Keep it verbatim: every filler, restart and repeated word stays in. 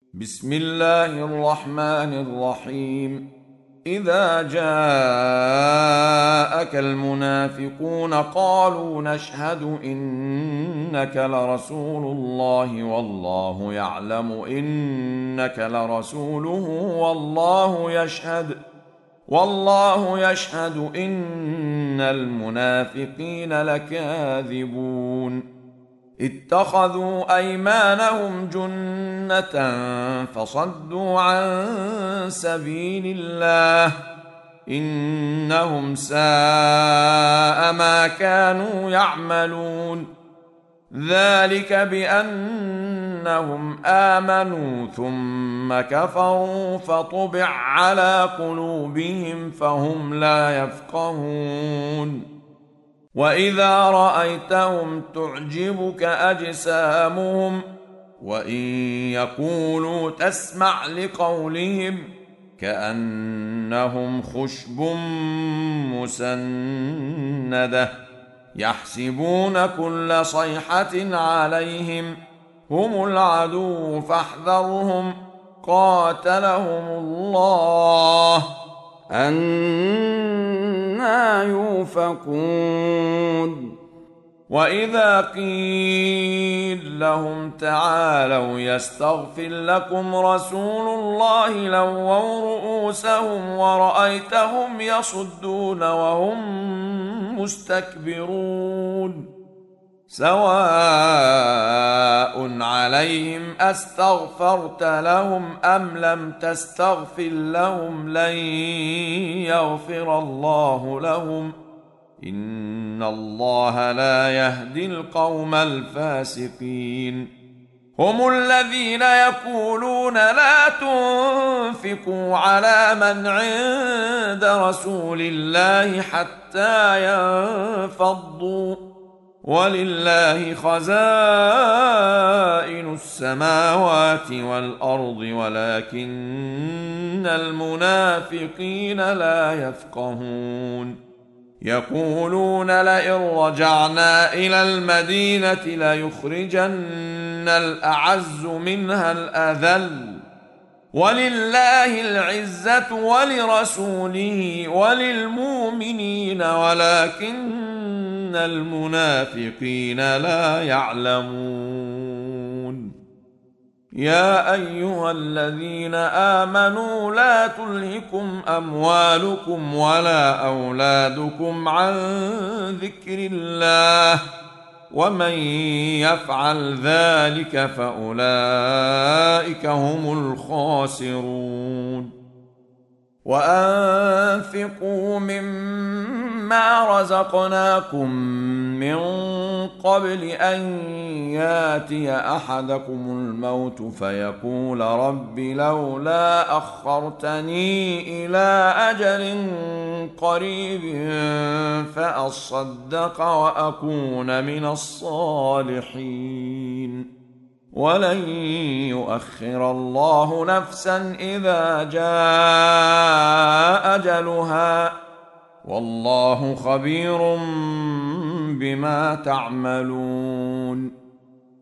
بسم الله الرحمن الرحيم. إذا جاءك المنافقون قالوا نشهد إنك لرسول الله والله يعلم إنك لرسوله والله يشهد والله يشهد إن المنافقين لكاذبون. اتخذوا أيمانهم جنة فصدوا عن سبيل الله إنهم ساء ما كانوا يعملون. ذلك بأنهم آمنوا ثم كفروا فطبع على قلوبهم فهم لا يفقهون. وإذا رأيتهم تعجبك أجسامهم وإن يقولوا تسمع لقولهم كأنهم خشب مسندة يحسبون كل صيحة عليهم هم العدو فاحذرهم قاتلهم الله أنى يؤفكون. وإذا قيل لهم تعالوا يستغفر لكم رسول الله لووا رؤوسهم ورأيتهم يصدون وهم مستكبرون. سواء عليهم أستغفرت لهم أم لم تستغفر لهم لن يغفر الله لهم إن الله لا يهدي القوم الفاسقين. هم الذين يقولون لا تنفقوا على من عند رسول الله حتى ينفضوا ولله خزائن السماوات والأرض ولكن المنافقين لا يفقهون. يقولون لئن رجعنا إلى المدينة ليخرجن الأعز منها الأذل ولله العزة ولرسوله وللمؤمنين ولكن المنافقين لا يعلمون. يا أيها الذين آمنوا لا تلهكم أموالكم ولا أولادكم عن ذكر الله ومن يفعل ذلك فأولئك هم الخاسرون. وأنفقوا مما رزقناكم من قبل أن ياتي أحدكم الموت فيقول رب لولا أخرتني إلى أجل قريب فأصدق وأكون من الصالحين. ولن يؤخر الله نفسا إذا جاء أجلها والله خبير بما تعملون.